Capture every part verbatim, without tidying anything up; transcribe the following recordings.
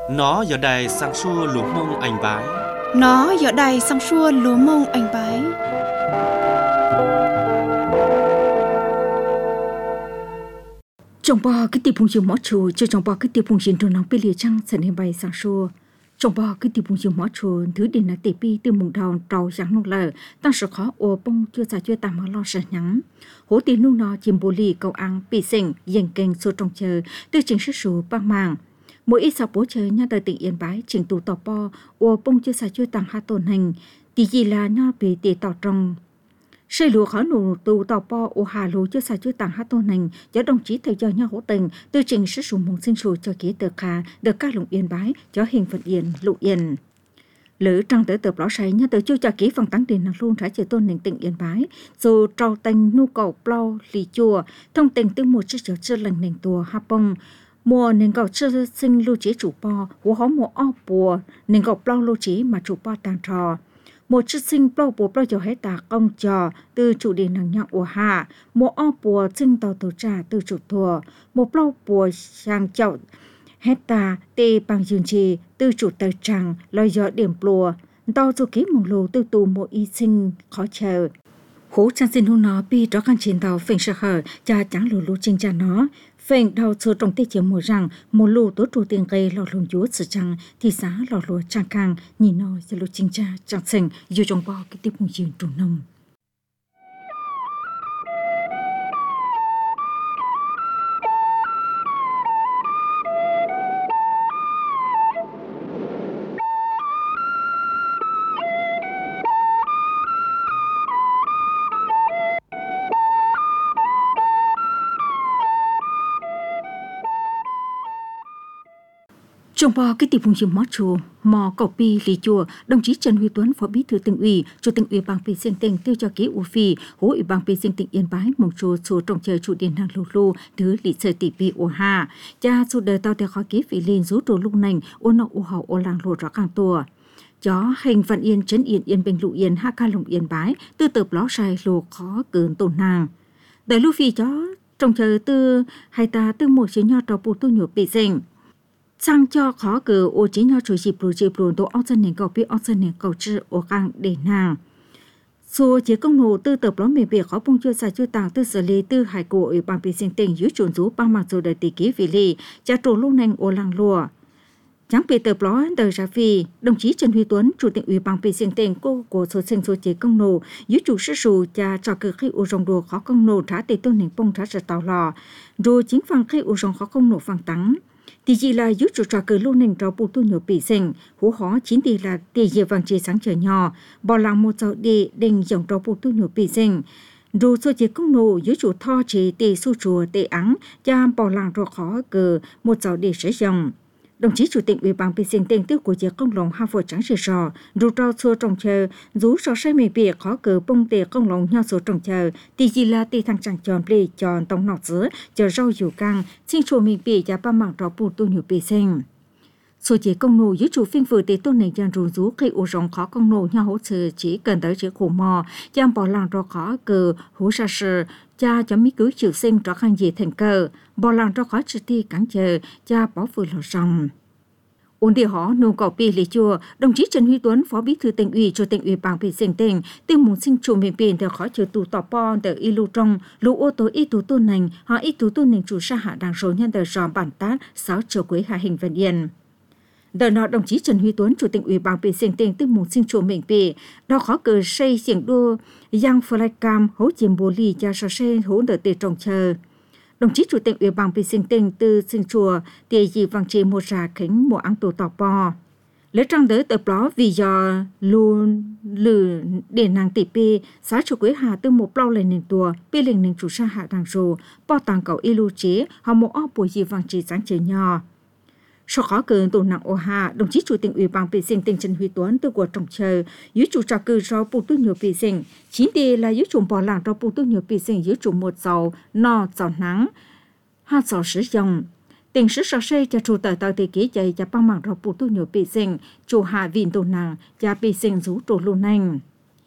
Nó giờ đài sang xua lúa mông anh bái. Nó giờ đài sang xua lúa mông anh bái. Trong bao cái tiệp phun dương mỏ chùa, cho trong bao cái tiệp phun dương tròn nóng bê lìa trăng sẽ nên bay sang xua. Trong bao cái tiệp phun dương mỏ chùa, thứ điện là tiệp pi từ mùng đầu trầu sáng nông lờ, tăng sự khó ô bông chưa xa chưa tạm lo sợ nhắn. Hố tiền nung nó chìm bồ lì cầu ăn bị sinh, dành kênh số trong chờ, từ chính sức số băng màng. Mỗi ít sau bố chơi nha đời tỉnh Yên Bái, trình tù tỏ po, ô bông chưa xa chưa tạm hạ tổn hình, thì gì là nha bị tì tỏ trong. Xây lúa khó nụ tù tàu po ô hà lúa chưa xa chưa tặng hát tôn hành cho đồng chí thầy cho nhau hỗ tình tư trình sức sùng mong sinh sù cho ký tờ khá được các lũng Yên Bái cho hình phận Yên lụ Yên. Lữ trang tới tập lõ say nha tờ chưa cho ký phần tăng tiền năng luôn trái chế tôn nền tỉnh Yên Bái dù trao tình nhu cầu plau lì chùa thông tình tư một chiếc chở chưa lành nền tùa hạ bông mùa nền cầu chưa sinh lưu chế chủ po hú hó mùa o bùa nền cầu plau lưu chế mà chủ po tàng trò. Một chiếc sinh plau bùa plau cho hết tà công trò từ chủ đề năng nhạc của hạ một o bùa sinh tàu tổ trà từ chủ thùa một plau bùa sang chậu hết tà tê bằng dương trì từ chủ tờ tràng lòi gió điểm plùa tàu du ký mong lô từ tù một y sinh khó chờ. Hú trang xin hôn nó bi đó khăn trên tàu phình sợ hở cha chẳng lù lù trình cha nó phình đào sơ trong tê chiếm mùa rằng một lù tố trù tiền gây lò lùng chúa sự chăng thì giá lò lùa trang càng nhìn nói sẽ lù trình cha chẳng sình dù trong bao cái tiếp mùa dường trù nông. Trong bao cái tiệp phun dương mỏ chùa, mò cầu pi lì chùa, đồng chí Trần Huy Tuấn, phó bí thư tỉnh ủy, chủ tịch ủy ban pi sinh tỉnh tiêu cho ký u phi, hỗ ủy ban pi sinh tỉnh Yên Bái, mong chùa chùa trong trời chủ điện hàng lù lù, thứ lì sợi tỷ pi u hà, cha chùa đời tao theo khó ký vị liên rú trù lúc nành, ô nọ u hậu ô làng lù rõ càng tua. Chó hình Văn Yên trấn Yên Yên Bình Lụ Yên ha ca lồng Yên Bái, tư tập ló sai lù khó cơn tổn nàng. Đời lưu phi chó trong trời tư hai ta tư một chế nho trò bù tu nhổ bị dình. Sang cho khó cử ô chính nhau chủ dịp lù dịp lù tổ ốc dân nền cầu bí ốc dân nền cầu chữ ô càng để nàng. Số chế công nổ tư tập ló mềm bề khó bông chưa xa chưa tàng tư xử lý tư hải cổ ủy ban bì sinh tình dưới chuẩn rú băng mặc dù đời tỷ ký vì lì cha trổ lúc nành ô làng lùa. Chẳng bề tập ló đời ra phi, đồng chí Trần Huy Tuấn, chủ tịch ủy ban bì sinh tình cô của số sinh số chế công nổ dưới chủ sư sù cha trò cử khi ô rồng đồ khó công nổ trả tỷ tôn nền bông trả trở tàu lò. Rồi chính phẳng khi ô rồng khó công nổ phẳng tắng. Thì chỉ là giúp cho trò cử lưu nền trò bù tu nhổ bị sinh, hú khó chính thì là tỷ dịa vàng chế sáng trở nhỏ, bỏ làng một dạo đi đình dòng trò bù tu nhổ bị sinh. Dù số chế công nổ dưới chủ tho chế tỷ su chùa tỷ ắng, cha bỏ làng trò khó cử một dạo đi sử dụng. Đồng chí chủ tịch ủy ban bì sinh tình tiêu của chế công lòng hai vợ trắng sử sò, dù trao xua trồng chờ, dù so say mê bịa khó cử bông tề công lòng nhau số trồng chờ, thì chỉ là tỷ thằng chẳng chọn bì chọn tổng nọc giữa, chờ rau dụ căng, xin chùa mình bịa giá ba mạng trò bù tu nhiều bì sinh. Số chế công nổ dưới chủ phiên vừa tỷ tôn này dàn rùn rú khi ủ rộng khó công nổ nhau hỗ trợ chỉ cần tới chế khổ mò, chăm bỏ làng trò khó cử, hú xa sự, cha cho mỹ cứ chịu sinh trò khăn gì thành cờ, bỏ làng trò khó trực ti cắn chờ, cha bỏ vừa lò rồng. Ôn địa họ nông cầu pi lý chùa, đồng chí Trần Huy Tuấn, phó bí thư tỉnh ủy, chủ tịch ủy ban bì sinh tỉnh, tiêu muốn sinh chủ miền biển theo khó chờ tù tỏ po từ y lưu trong, lũ ô tô y tù tu nành, họ y tù tu nành chủ sa hạ đàng số nhân từ giò bản tát, sáu triệu quế hạ hình Văn Yên. Đợt nọ đồng chí Trần Huy Tuấn, chủ tịch ủy ban bì sinh tỉnh, tiêu muốn sinh chủ miền biển, đó khó cử xây xiềng đua, giang flycam, hỗ chiếm bồ lì cho sở xây hỗ đợt tề trồng chờ. Đồng chí chủ tịch ủy ban bì sinh tình từ sinh chùa tìa dị vàng trì một rà khánh một ăn tù tỏ bò. Lấy trang đới tập đó vì do luôn lử để nàng tỷ pi xã chủ quế hà từ một bao lên nền tùa pi lên nền chủ sa hạ đàng rù bao tàng cầu y lưu chế họ một ốc bùi dị vàng trì sáng trời nhỏ. Sau khó cơn tù nặng ô hạ, đồng chí chủ tịch ủy ban bì sinh tỉnh Trần Huy Tuấn từ của trồng chờ dưới chủ trò cử do bù tu nhiều bì sinh, chính tỷ là dưới chủ bỏ làng do bù tu nhiều bì sinh dưới chủ một dầu no dầu nắng hai dầu sử dụng. Tỉnh sử sở xây cho chủ tờ tờ tỷ ký chạy cho băng mạng do bù tu nhiều bì sinh, chủ hạ vìn tù nặng cho bì sinh rú trù lưu nành.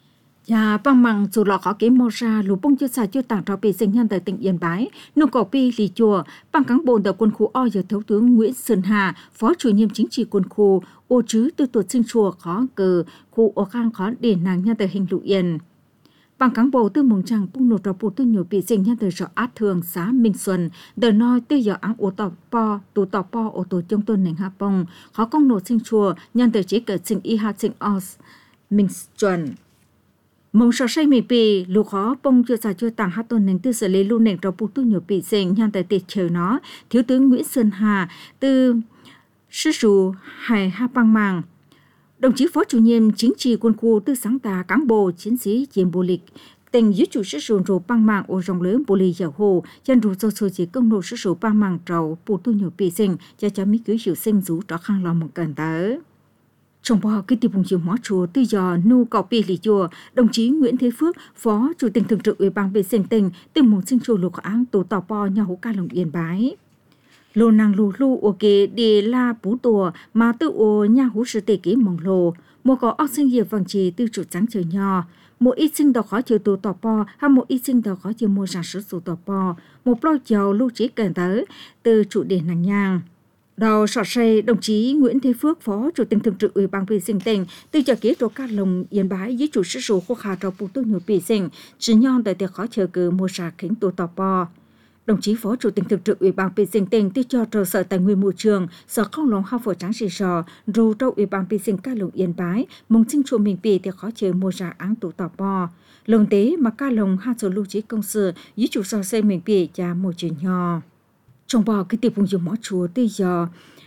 Và bằng bằng dù lọ khó kiếm mô ra lũ bông chưa xa chưa tảng trò bị sinh nhân tại tỉnh Yên Bái, nông cổ pi lì chùa, bằng cán bộ tại quân khu O giờ Thiếu tướng Nguyễn Sơn Hà, Phó chủ nhiệm chính trị quân khu, ô chứ tư tuột sinh chùa khó cờ, khu ô khang khó để nàng nhân tại hình lũ yên. Bằng cán bộ tư mong chẳng bung nổ trò bộ tư nhiều bị sinh nhân tại rõ át thường xã Minh Xuân, đời nói tư giờ áng ô tỏ po, tù tỏ po ô tổ trong tôn nền hạ bông, khó công nổ sinh chùa, nhân tại chế cờ sinh y hạ sinh os, Minh Xuân. Mong sở say mì bì, lũ khó bông chưa xa chưa tặng hát tôn nền tư sở lý lưu nền trò bù tu nhiều bị sinh nhan tại tiệt chờ nó, Thiếu tướng Nguyễn Sơn Hà, từ sư sù hải ha băng màng. Đồng chí Phó chủ nhiệm chính trị quân khu tư sáng tà cán bộ chiến sĩ chiến bồ lịch, tình dưới chủ sư sù rồ băng màng ô rồng lớn bồ lì dạo hồ, chân rù do sô chỉ công nộ sư sù băng màng trầu bù tu nhiều bị sinh, cho cho mỹ cứu hiểu sinh rú trò khang lòng một cần tớ. Trong bò cái tiệp hùng chiều mó chùa tư dò nu cọ pi lì chùa, đồng chí Nguyễn Thế Phước, Phó Chủ tịch Thường trực Ủy ban vệ sinh tỉnh, từ một sinh chùa lục áng tổ tỏ bò nhà hố ca lồng Yên Bái. Lô nàng lù lù ô kê đi la bú tùa mà tư ô nhà hú sư tê ký mong lô, một có óc sinh hiệp vàng trì tư chủ trắng trời nho, một ít sinh đào khó chiều tổ tỏ bò, hay một ít sinh đào khó chiều mua sản xuất sổ tỏ bò, một lô chiều lưu trí cần tới từ chủ đề nàng nhang. Đầu sọ say đồng chí Nguyễn Thế Phước, Phó Chủ tịch Thường trực Ủy ban vệ sinh tỉnh, từ cho ký tổ ca lồng Yên Bái với chủ sư số khu khả trò bù tu nhiều bị sinh, chỉ nhon tại tiệc khó chờ cử mua sạc khánh tổ tỏ bò. Đồng chí Phó Chủ tịch Thường trực Ủy ban vệ sinh tỉnh từ cho trò sở tài nguyên môi trường, sở không lòng hao phổ trắng xì sò, rồi trâu Ủy ban vệ sinh ca lồng Yên Bái, mong sinh chùa mình bị tiệc khó chờ mua sạc áng tổ tỏ bò. Lồng tế mà ca lồng hai số lưu trí công sự với chủ sở xây mình bị cha môi trường nhỏ. Trong bò cái tiệp vùng dùng mỏ chùa tư giờ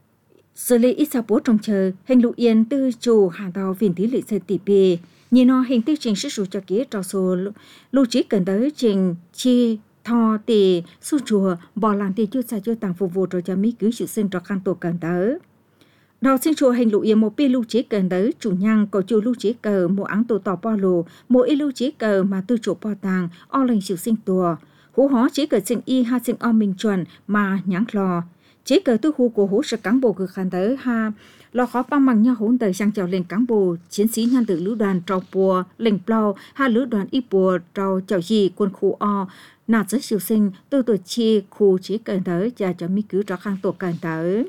xử lý ít sao bố trong chờ hành lụ yên tư chủ hàng tàu viên tí lệ xây tỷ bì nhìn nó hình tiêu trình sức sụ cho kia trò số lưu trí cần tới trình chi thò tỷ su chùa bò làng tỷ chưa xa chưa tàng phục vụ rồi cho mỹ cứu sự sinh cho khăn tổ cần tới đào sinh chùa hành lụ yên một pi lưu trí cần tới chủ nhang có chủ lưu trí cờ một áng tổ tỏ bò lù một ít lưu trí cờ mà tư chủ bò tàng o lành sự sinh tùa hú hó chế cờ sinh y ha sinh o minh chuẩn mà nhãn lò chế cờ tư khu của hú sự cán bộ cực khăn tới ha lò khó băng bằng nhau hỗn tới sang chào lên cán bộ chiến sĩ nhân tử lữ đoàn trâu bùa lệnh plau ha lữ đoàn y bùa trâu chào gì quân khu o nạt giới siêu sinh tư tuổi chi khu chế cờ tới và cho mỹ cứu cho khang tổ cờ tới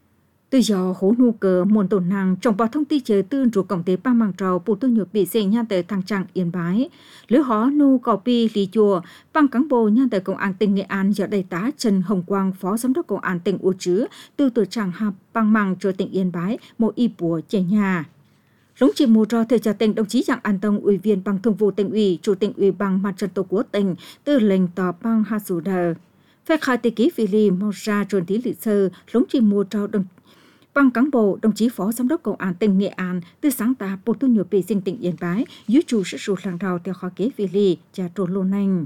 từ giờ hố nu cờ muôn tổn năng trong báo thông tin chờ tương ruột cổng tế ba màng trầu bù tư nhược bị sinh nhan tới thăng trạng Yên Bái lứa hó nu cò pi lì chùa băng cán bộ nhan tới công an tỉnh Nghệ An do đại tá Trần Hồng Quang, Phó giám đốc công an tỉnh U Trứ từ tuổi trạng hạp băng màng cho tỉnh Yên Bái một y bùa trẻ nhà lũng chỉ mù cho thời trả tỉnh đồng chí Giang An Tông, ủy viên ban thường vụ tỉnh ủy, chủ tịch ủy ban mặt trận tổ quốc tỉnh từ lệnh tỏ băng hạ sủ đờ phép khai tây ký phi lì mô ra chuẩn tí lịch sơ lũng chỉ mù cho đồng bằng cán bộ đồng chí Phó giám đốc công an tỉnh Nghệ An từ sáng tạo bộ tu nhiều bị sinh tỉnh Yên Bái dưới chủ sự sụt làng rào theo khó kế vì lì cha trồn lô nành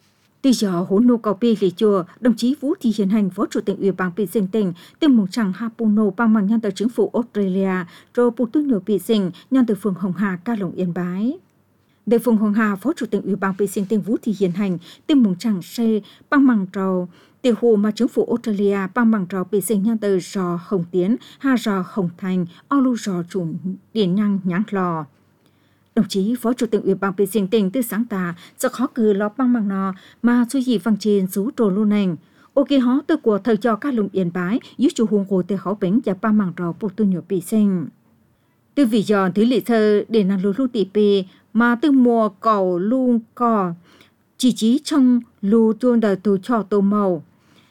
từ giờ hỗn nô cầu pi lì chùa đồng chí Vũ Thị Hiền Hành, Phó Chủ tịch Ủy ban bị sinh tỉnh từ một chẳng Hapuno bằng bằng nhân từ chính phủ Australia rồi bộ tu nhiều bị sinh nhân từ phường Hồng Hà ca lồng Yên Bái để phường Hồng Hà, Phó Chủ tịch Ủy ban bị sinh tỉnh Vũ Thị Hiền Hành từ một chẳng xe bằng bằng trầu tiểu hồ mà chính phủ Australia bằng bằng trò bị sinh nhân từ rò Hồng Tiến, ha rò Hồng Thành, o lưu rò chủ điện năng nhãn lò. Đồng chí Phó Chủ tịch Ủy ban bị sinh tỉnh từ sáng tà sẽ khó cử lọ bằng bằng nò mà suy gì văng trên số trồ lưu nành. Ok hó từ của thời cho các lùng Yên Bái dưới chủ hùng hồ tê khó bánh và bằng bằng trò bộ tu nhiều bị sinh. Từ vì giờ thứ lệ thơ để năng lưu lưu tỷ bì mà từ mùa cầu lưu cò chỉ chí trong lưu tuôn đời tù cho tô màu.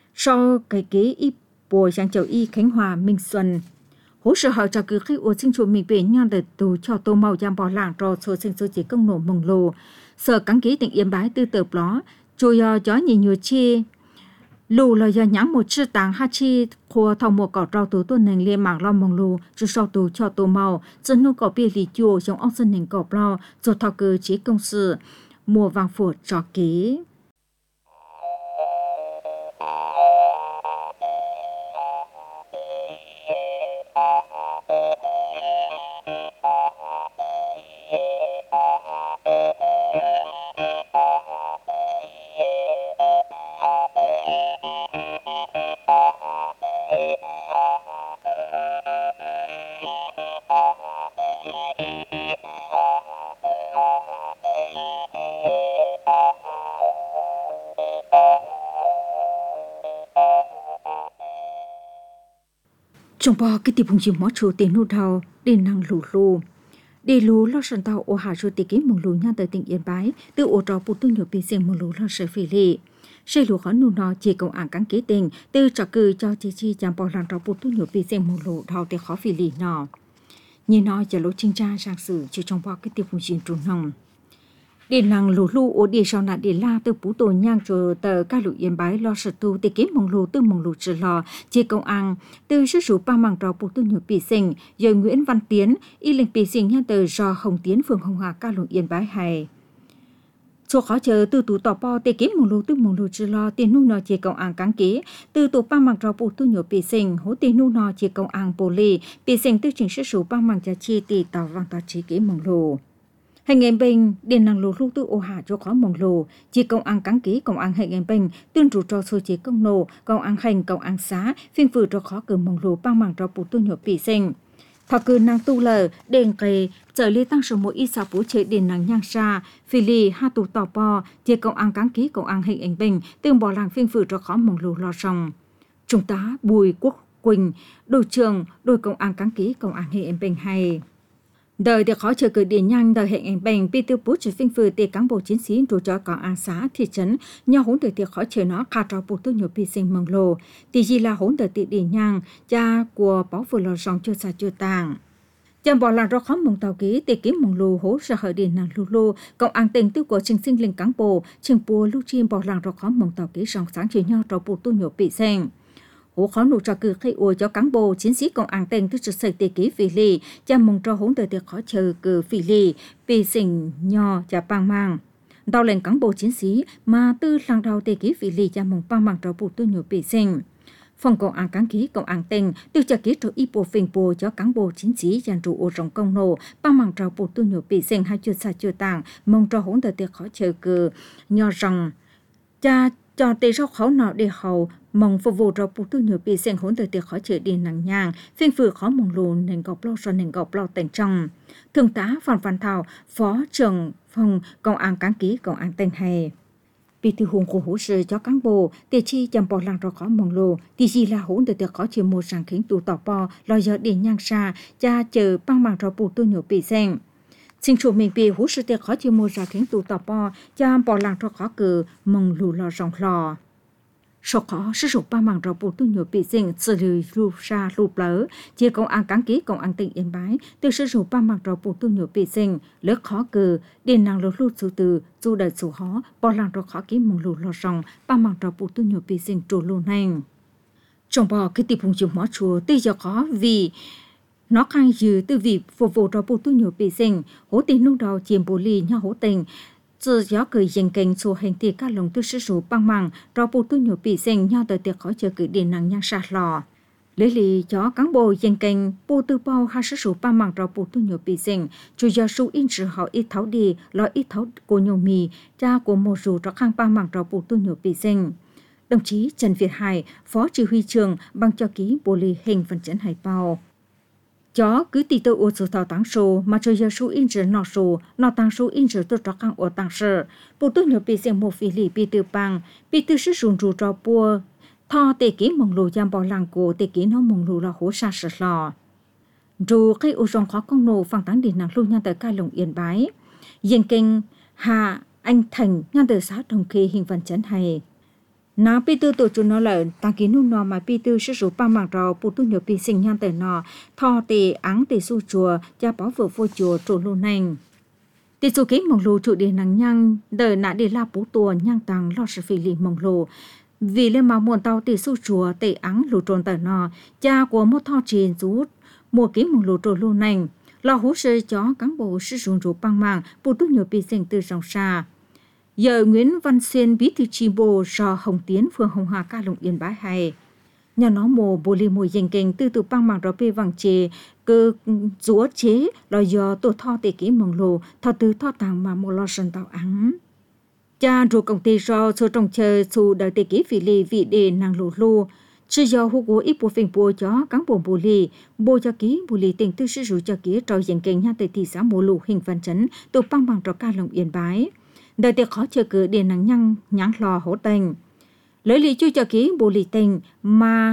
Sau cái kế y bùa sang chầu y Khánh Hòa Minh Xuân hỗ trợ họ cho cứ khi ô sinh chủ mình về nhau để tù cho tô màu giam bỏ làng rồi số sinh số chỉ công nổ mồng lồ sở cắn ký tỉnh Yên Bái tư tợp đó chui gió nhìn nhiều chi lù là do nhãn một chữ tàng ha chi khua thòng một cỏ rau tù tuần nền liên mảng lo mồng lù rồi sau tù cho tô màu dân nô cỏ bia lì chùa giống ông dân nền cỏ lo rồi thọ cơ chế công sự mùa vàng phổ trò ký trong bao cái tiệp hùng chim mót chùa tiền nô đào để năng lù lù để lù lo sân tàu ô hà chùa tiền kiếm mông lù nha tới tỉnh Yên Bái từ ô trò bút tu nhiều bị xem mông lù lo sợ phi lì xây lù khó nô nọ chỉ công án cán kế tình từ trò cử cho chi chi chạm bao làng trò bút tu nhiều bị xem mông lù đào để khó phi lì nọ nhìn nó chờ lối trinh tra sang sử chỉ trong bao cái tiệp hùng chim trùn hồng để năng lù lù ô đi sau nạn để la từ bút tổ nhang cho tờ ca lũ Yên Bái lo sợ tu để kiếm mông lù từ mông lù trở lò chỉ công án từ sức số ba mảng trò bút tu nhiều bị sinh giờ Nguyễn Văn Tiến y linh bị sinh nha tờ do Hồng Tiến phường Hồng Hà ca lũ Yên Bái hay số khó chờ từ tụ tỏ po để kiếm mông lù từ mông lù trở lò tiền nu nọ chỉ công án cán kế từ tụ ba mảng trò bút tu nhiều bị sinh hỗ tiền nu nọ chỉ công án bồ lì bị sinh từ chính sức số ba mảng giá chi tỷ tàu vang tàu chỉ kiếm mông lù hành nghề bình điện năng lù lù tư ô hà cho khó mong lù chỉ công an cán ký công an hành nghề bình tuyên trụ cho số chế công nô công an hành công an xá phiên phử cho khó cử mong lù băng mảng cho bù tu nhộp bị sinh thọ cử năng tu lờ đền kề trở lý tăng số mỗi ít sao bố chế điện năng nhang xa phi lì ha tụ tỏ po chỉ công an cán ký công an hành nghề bình tương bỏ làng phiên phử cho khó mong lù lo sòng trung tá Bùi Quốc Quỳnh đội trưởng đội công an cán ký công an hành nghề bình hay đời để khó chờ cử điện nhanh đời hẹn ảnh bành pi tiêu bút chỉ phinh phừ để cán bộ chiến sĩ trụ cho công an xã thị trấn nhau hỗn đời tiệc khó chờ nó khá trò bút tôi nhiều pi sinh mừng lồ thì gì là hỗn đời tiệc điện nhanh cha của bảo vừa lò rong chưa xa chưa tàng chăm bỏ làng rõ khó mong tàu ký để kiếm mong lù hỗ trợ khởi điện năng lù lù công an tình tư của trình sinh linh cán bộ trình bùa lưu chim bỏ làng rõ khó mong tàu ký rong sáng chỉ nhau trò bút tôi nhiều pi sinh hỗ khó nụ cho cử khai ua cho cán bộ chiến sĩ công an tỉnh từ sự tề ký phi lì cha mong cho hỗn đời tiệc khó chờ cử phi lì pi sinh nho cha bang mang đào lên cán bộ chiến sĩ mà từ làng đào tề ký phi lì cha mong bang mang cho bút tu nhiều pi sinh phòng công an cán ký công an tỉnh từ cha ký cho ipo phình bồ cho cán bộ chiến sĩ dàn trụ ô rồng công nô bang mang cho bút tu nhiều pi sinh hai chưa xa chưa tàng mong cho hỗn đời tiệc khó chờ cử nho rồng cha cho tê rau khó nọ để hậu mong phục vụ cho bút tu nhiều bị sen hỗn thời tiệc khó chịu điện nặng nhàng phiên phử khó mong lùn nền gọc lo cho nền gọc lo tỉnh trong thượng tá Phan Văn Thảo phó trưởng phòng công an cán ký công an tỉnh hay bị thư hùng của hỗ trợ cho cán bộ để chi chăm bỏ làng cho khó mong lù thì gì là hỗn thời tiệc khó chịu một sáng khiến tụ tỏ po lo giờ điện nhang xa cha chờ băng bằng cho bút tu nhiều bị sen xin chủ mình bị hỗ trợ tiệc khó chịu một sáng khiến tụ tỏ po cha bỏ làng cho khó cử mong lù lo rong lò số khó sử dụng ba mảng rau bút tu nhiều bị sinh xử lý lụp ra lụp lỡ chỉ công an cán ký công an tỉnh Yên Bái từ sử dụng ba mảng rau bút tu nhiều bị sinh lớp khó cử điện năng lụt lụt số từ du đại số khó bỏ làng rau khó ký mong lụt lo rong ba mảng rau bút tu nhiều bị sinh trù luôn hành trong bò cái tiệp hùng chịu mót chùa tuy giờ khó vì nó khai dư từ việc phục vụ rau bút tu nhiều bị sinh hỗ tình nung đầu chiếm bồ lì nhau hỗ tình giờ gió cười dành cảnh số hành tiệc các lồng tư sử dụng băng măng rau bút tu nhiều bị sinh nhau tới tiệc khó chờ cử điện năng nhang sạt lò lấy lì cho cán bộ dành cảnh bù tư bao hai sử dụng băng măng rau bút tu nhiều bị sinh chủ do số in sự họ ít tháo đi lo ít tháo của nhiều mì cha của một số cho khang băng măng rau bút tu nhiều bị sinh đồng chí Trần Việt Hải phó chỉ huy trưởng bằng cho ký bồ lì hình phần chấn hải bao chó cứ tì tơ ô số thảo tăng số mà cho giờ số in trở nọ số nọ tăng số in trở tôi cho khang ô tăng sở bộ tôi nhớ bị xem một phi lì bị từ bằng bị từ sử dụng rủ cho bùa thọ tê ký mong lù giam bỏ làng cổ tê ký nó mong lù là hố sa sợ lò dù cái ô rong khó công nô phẳng tán điện năng lưu nhân tới ca lồng Yên Bái dân kinh Hà Anh Thành nhân từ xã Đồng Khê hình phần chấn hay nó pi tư tổ chúng nó là tăng ký nung nọ mà pi tư sử dụng ba mảng rau bút tu nhiều pi sinh nhan tới nọ thọ tề áng tề su chùa cha bảo vừa vô chùa trụ luôn nành tề su ký mong lù trụ điện năng nhang đời nã để la bú tua nhang tăng lo sự phi lì mong lù vì lên mà muôn tàu tề su chùa tề áng lù trồn tới nọ cha của một thọ truyền rút mua ký mong lù trụ luôn nành lo hỗ trợ cho cán bộ sử dụng rượu băng mảng bút tu nhiều pi sinh từ dòng xa giờ Nguyễn Văn Xuyên bí thư chi bộ do Hồng Tiến phường Hồng Hà ca lồng Yên Bái hay nhà nó mồ bồ lì mùi dành kênh từ từ băng mảng đó bê vàng chê cơ rúa chế là do tổ thọ tê ký mong lồ thọ từ thọ tàng mà một lo sân tàu áng cha rồi công ty do số trồng chờ số đời tê ký phỉ lì vị đề nàng lồ lô chỉ do hữu cố ít bộ phim bộ cho cán bộ bồ lì bộ cho ký bồ lì tình tư sử dụng cho ký trò dành kênh nhà tê thị xã mồ lù hình văn chấn tổ băng mảng đó ca lồng Yên Bái đời tiệc khó chờ cử điện năng nhăng nhãn lò hỗ tình lấy lý chú cho ký bồ lì tình mà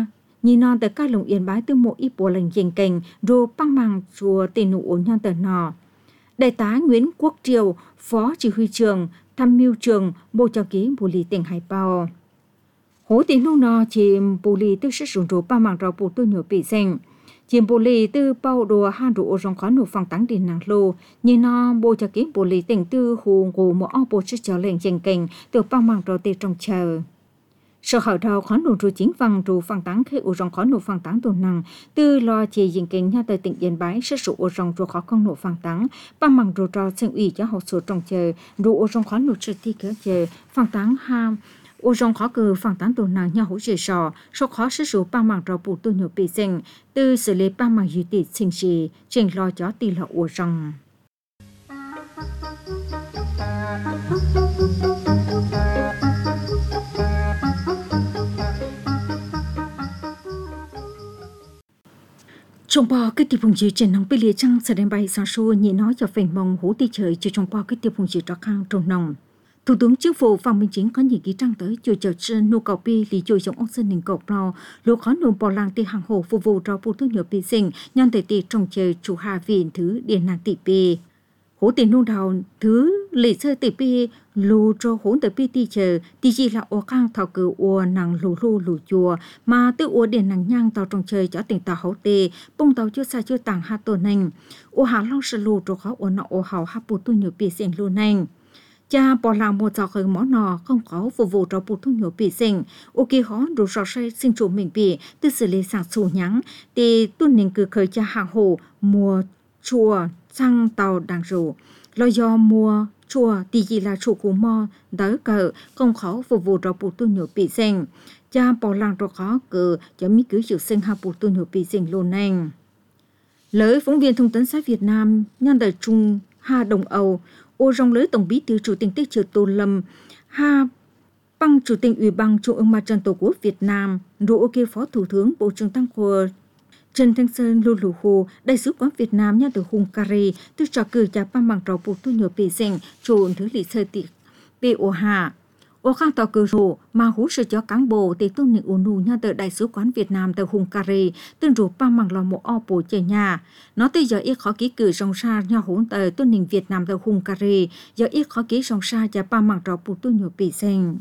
nhìn non từ các lồng yên bái từ một ít bộ lệnh dành cảnh rồi băng màng chùa tiền nụ ổn nhân tờ nọ. Đại tá Nguyễn Quốc Triều, Phó Chỉ huy trưởng, tham mưu trưởng, Bộ Chào ký Bù Lì tỉnh Hải Bào. Hố tiền nụ nọ chìm Bù Lì từ sức rủ rủ băng màng rau bù tôi nhớ bị danh. Chìm Bù Lì từ bao đồ han rủ rong khó nụ phẳng tăng điện nàng lô. Nhìn nọ Bộ Chào ký Bù Lì tỉnh từ hù ngủ một áo bộ sức cháu lệnh dành cảnh từ băng màng rau tê trong chờ. Sở khảo đầu khó nụ rủ chính vàng rủ phẳng tăng khi ủ rong khó nụ phẳng tăng tồn năng từ lo chỉ dành cảnh nha tới tỉnh Yên Bái sức rủ ủ rong rủ khó không nụ phẳng tăng băng màng rủ rau sinh ủy cho học số trong chờ rủ ủ rong khó nụ trực thi kéo chờ phẳng tăng ham ủ rong khó cử phẳng tăng tồn năng nha hỗ trợ sò số khó sức rủ băng màng rau bù tu nhổ bị sinh từ xử lý băng màng duy tị sinh trì trình lo cho tỷ lệ ủ rong. Trong bao cái tiệp vùng dưới trên nông bị liệt trăng sẽ đem bay sang xua nhị nói cho phèn mong hú tì trời cho trong bao cái tiệp vùng dưới trắc khang trong nông. Thủ tướng Chính phủ Phạm Minh Chính có nhiều ký trăng tới cho chờ trên nô cầu pi lý cho giống ông dân đình cọc lo lúa khó nộp bỏ làng tì hàng hồ phục vụ cho phụ thu nhiều pi sinh nhân thể tì trong chờ chủ hà viện thứ điện nàng tì pi. Hố tiền nô đào thứ lệ sơ tì pi lù cho hốn tì pi tì chờ tì chỉ là ô khang thảo cử ô nàng lù lù lù chùa mà tự ô điện nàng nhang tàu trong chơi cho tỉnh tàu hấu tê bông tàu chưa xa chưa tàng hạ tổ nành ô hà long sơ lù cho khó ô nọ ô hào hạ phụ thu nhiều pi sinh lù nành. Cha bỏ làm một trò khởi món nọ không có phục vụ cho bù thu nhổ bị sinh. Ô kỳ khó đủ sọ say sinh chủ mình bị từ xử lý sản sủ nhắn. Thì tuân nền cử khởi cha hàng hồ mùa chùa sang tàu đàng rủ. Lo do mùa chùa thì chỉ là chủ của mò đỡ cờ không khó phục vụ cho bù thu nhổ bị sinh. Cha bỏ làm cho khó cử cho mỹ cứu chịu sinh hạ bù thu nhổ bị sinh luôn nành. Lời phóng viên thông tấn xã Việt Nam nhân đời Trung Hà Đồng Âu ô rong lưới tổng bí thư chủ tịch nước Triệu Tô Lâm, ha băng chủ tịch ủy ban Trung ương Mặt trận Tổ quốc Việt Nam, rồi ô kia phó thủ tướng Bộ trưởng Tăng Khua Trần Thanh Sơn Lưu Lù Hồ, đại sứ quán Việt Nam nhà từ Hungary, từ trò cử trả băng bằng trò bộ tu nhờ bị sinh trộn thứ lý sơ tiệc bê ô hà. Ô khang tỏ cử rộ mà hú sự cho cán bộ để tôn nịnh ổn nụ nhà từ đại sứ quán Việt Nam từ Hungary, tương rủ băng bằng lò một ô bộ chơi nhà. Nó tới giờ ít khó ký cử rong xa nhà hỗn tờ tôn nịnh Việt Nam từ Hungary, giờ ít khó ký rong xa cho băng bằng trò bộ tu nhờ bị sinh.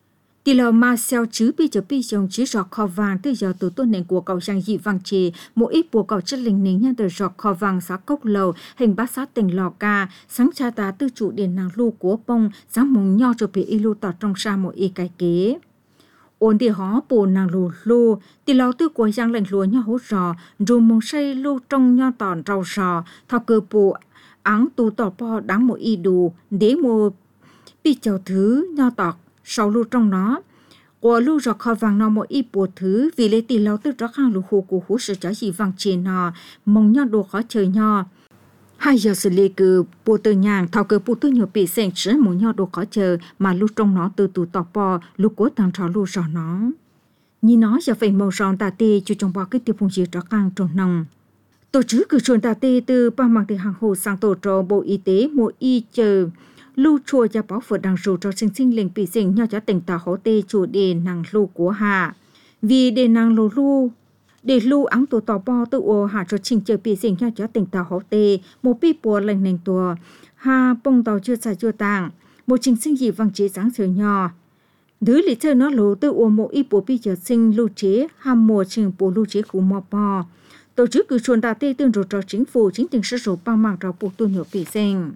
Tỷ lệ mà xeo chứ bị cho bị dòng chứ giọt kho vàng từ giờ từ tôn nền của cầu sang dị vàng trì, mỗi ít của cầu chất linh nính nhân từ giọt kho vàng xã cốc lầu, hình bát sát tỉnh Lò Ca, sáng cha ta tư chủ điện nàng lưu của bông, sáng mong nho cho bị y lưu tọt trong xa một y cái kế. Ôn thì hó bồ nàng lưu lưu, tỷ lệ tư của giang lệnh lúa nho hốt rò, dù mong xây lưu trong nho tòn rau rò, thao cơ bộ áng tù tỏ bò đáng một y đủ, để một bị chào thứ nho tọt. Sau lưu trong nó, của lưu giọt kho vàng nó mỗi ít bộ thứ vì lấy tỷ lâu từ đó khang lưu hồ của hú sự cho gì vàng trên nó, mong nhau đồ khó chơi nhau. Hai giờ xử lý cử bộ từ nhàng thao cử bộ tư nhiều bị xanh chứ mong nhau đồ khó chơi mà lưu trong nó từ từ tỏ bò lưu cố thằng trò lưu rõ nó. Nhìn nó giờ phải màu ròn tà tê cho trong bò cái tiêu phong gì đó khang trong nòng. Tổ chức cử chuồn tà tê từ ba mạng từ hàng hồ sang tổ trò bộ y tế mỗi y chờ. Lưu chùa cho bảo phật đằng rù cho sinh sinh linh bị sinh nhau cho tỉnh tàu hỗ tê chủ đề nàng lưu của hạ. Vì đề nàng lưu lưu, để lưu áng tổ tỏ bò tự ô hạ cho trình chờ bị sinh nhau cho tỉnh tàu hỗ tê, một bí bùa lành nành tùa, hà bông tàu chưa xài chưa tàng, một trình sinh dị vang chế sáng sửa nhỏ. Thứ lý thơ nó lưu tự ô một ý bùa bí chờ sinh lưu chế, hà mùa trình bùa lưu chế của mò bò. Tổ chức cử chuồn tà tê tương rù cho chính phủ chính tỉnh sử dụng bằng mạng cho buộc tu nhổ bị sinh.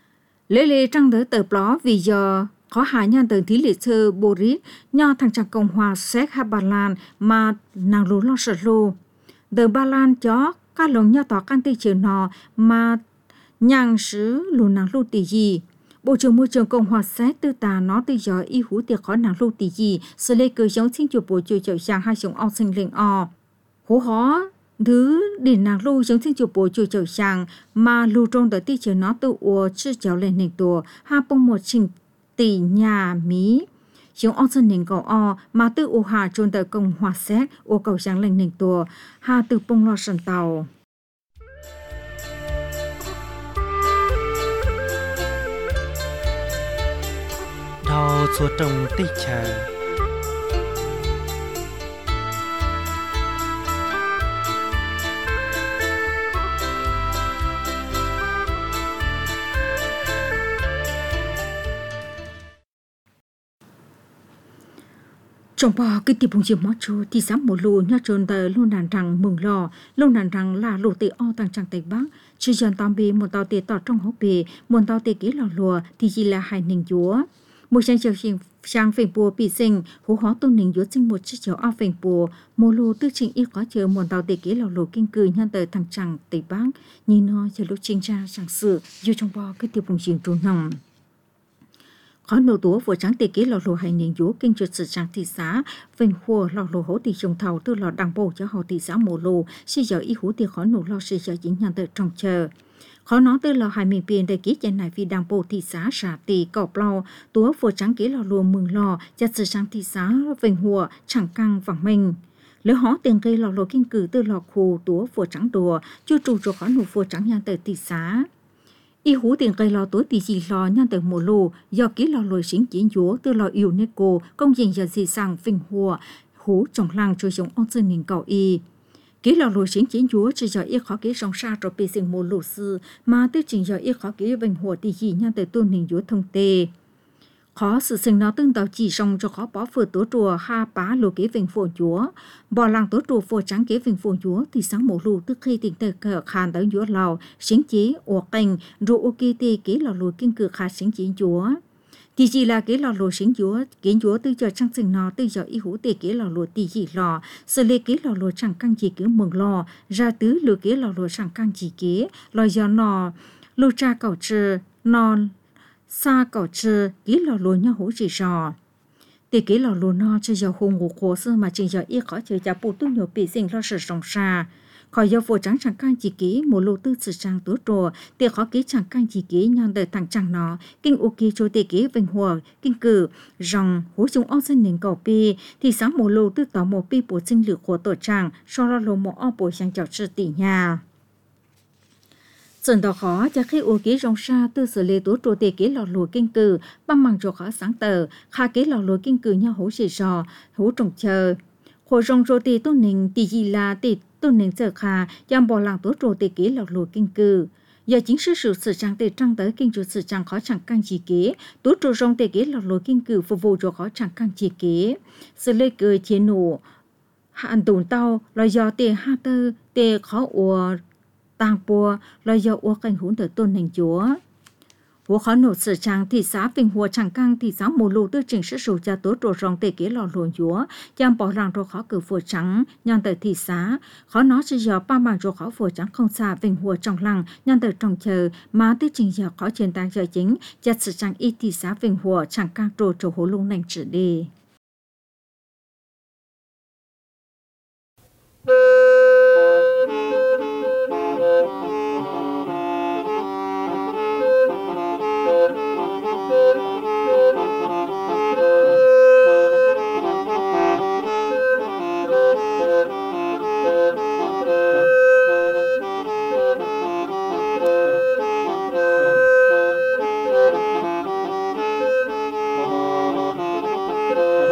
Lễ lễ trăng đỡ tờ pló vì giờ khó hạ nhân tờ thí liệt sơ Boris nho thằng chàng Cộng hòa Séc ha Ba Lan mà nàng lú lo sợ lô. Tờ Ba Lan chó các lòng nho tỏ căn tì chiều nọ mà nhàng sứ lù nàng lú tỷ gì. Bộ trưởng môi trường Cộng hòa Séc tư tà nó từ giờ y hú tiệc khó nàng lú tỷ gì sẽ lê cử giống xin chụp bộ chùi chậu chàng hai sống ao sinh linh o. Hố hó thứ để nàng lưu giống thiên chủ bộ chủ chậu sàng mà lưu trong tới ti chờ nó tự ua chữ cháu lên nền tùa ha bông một trình tỷ nhà mí giống ông sân nền cầu o mà tự ua hà trôn tới Cộng hòa Séc ua cầu sáng lên nền tùa ha tự bông lo sân tàu. Đào chúa trồng tích chờ trong bao cái tiệp bùng chim mót chú thì sáng một lù nhá tròn tờ luôn đàn rằng mừng lò luôn đàn rằng là lù tê o tăng trang tây bắc chỉ dần tam bì một tàu tê tọt trong hốc bì một tàu tê kỹ lò lùa thì chỉ là hai nình chúa một trang chiều trình sang phèn bùa bị sinh hú hóa tôn nình chúa sinh một chiếc chiều ao phèn bùa một lù tư trình ít có chờ một tàu tê kỹ lò lù kinh cư nhân tờ thằng trang tây bắc nhìn nó chờ lúc trình ra sang sự dù trong bao cái tiệp bùng chim trốn nòng khó nô tố vừa trắng tê kỹ lò lô hay niên dúa kinh chuột sự trắng thị xã vinh khua lò lô hố thị trồng thầu từ lò đằng bầu cho họ thị xã mồ lô si giờ y hú thì khó nô lo si giờ dính nhàn tự trong chờ khó nói từ lò hai miền biển để ký chân này vì đằng bầu thị xã xả tì cọp lò tố vừa trắng kỹ lò lô mừng lò cho sự trắng thị xã vinh hùa chẳng căng vẳng mình lỡ họ tiền cây lò lô kinh cử từ lò khù tố vừa trắng đùa chưa trù cho khó nô vừa trắng nhàn tự thị xã y hú tiền cây lò tối tỷ gì lò nhân từ mùa lù do ký lò lồi xính chỉ chúa từ lò yêu nê cô công trình giờ gì sang vinh hùa hú trồng lăng trôi giống ông dân mình cầu y ký lò lồi xính chỉ chúa chỉ giờ y khó ký song sa rồi bị sinh mùa lù sư mà tiêu trình giờ y khó ký vinh hùa tỷ gì nhân từ tôn mình chúa thông tê khó sự sinh nó tương tạo chỉ song cho khó bỏ phượt tố trùa ha bá lù kế vinh phổ chúa bỏ làng tố trùa phổ trắng kế vinh phổ chúa thì sáng mổ lù tức khi tình tờ cờ khàn tới chúa lào xính chế ổ cành rồi ok tê kế lò lù kinh cử khá xính chế chúa thì chỉ là kế lò lù xính chúa kế chúa tư giờ trăng sinh nó tư giờ y hú tê kế lò lù tỷ chỉ lò sự lê kế lò lù chẳng căng chỉ cứ mừng lò ra tứ lù kế lò lù chẳng căng chỉ kế lò giờ nò lù cha cầu trừ nò xa cầu trừ kỹ lò lùa nhau hỗ chỉ rò thì kỹ lò lùa nó chưa giờ hùng ngủ khổ xưa mà chỉ giờ ít khó chơi chả bù tu nhiều bị sinh lo sự sống xa khỏi giờ phổ trắng chẳng can chỉ kỹ một lô tư sự trang tố trồ thì khó kỹ chẳng can chỉ kỹ nhon đời thằng chẳng nó kinh ok cho tê kỹ vinh hòa kinh cử rằng hỗ chúng ông dân nền cầu pi thì sáng một lô tư tỏ một pi bộ sinh lực của tổ trang sau đó lô một ông bộ sang chào sự tỷ nhà dần đó khó cho khi ô ký rong sa từ xử lý tố trô tê ký lò lùa kinh cử bằng bằng cho khó sáng tờ khá ký lò lùa kinh cử nhau hỗ chỉ rò hỗ trồng chờ hồi rong trô tê tôn nình tỷ gì là tỷ tôn nình giờ khá dòng bỏ làng tố trô tê ký lò lùa kinh cử giờ chính sự sự sự trang tê trang tới kinh chủ sự trang khó chẳng căng chỉ kế tố trô rong tê ký lò lùa kinh cử phục vụ cho khó chẳng căng chỉ kế sự lê cười chế nổ hạn tồn tàu là do tê ha tơ tê khó ủa tàng bùa là do ua cảnh hỗn từ tôn hành chúa hùa khó nổ sự trang thị xã vinh hùa chẳng căng thị xã mù lù tư trình sự sầu cha tố trổ rong tê kế lò luồn chúa chăm bỏ làng rồi khó cử phùa trắng nhân từ thị xã khó nói chỉ do ba bằng rồi khó phùa trắng không xa vinh hùa trong làng nhân từ trong chờ mà tư trình giờ khó truyền tăng giờ chính chặt sự trang y thị xã vinh hùa chẳng căng trổ trổ hồ lung nành trở đi Thank you.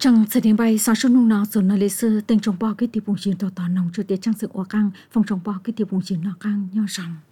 Trong thời điểm bay sáng sớm nung nó rồi nó lấy sư tên trong bao cái tiệp vùng chiến tàu tàu nòng cho tiết trang sự oa căng phòng trong bao cái tiệp vùng chiến nó căng nho rằng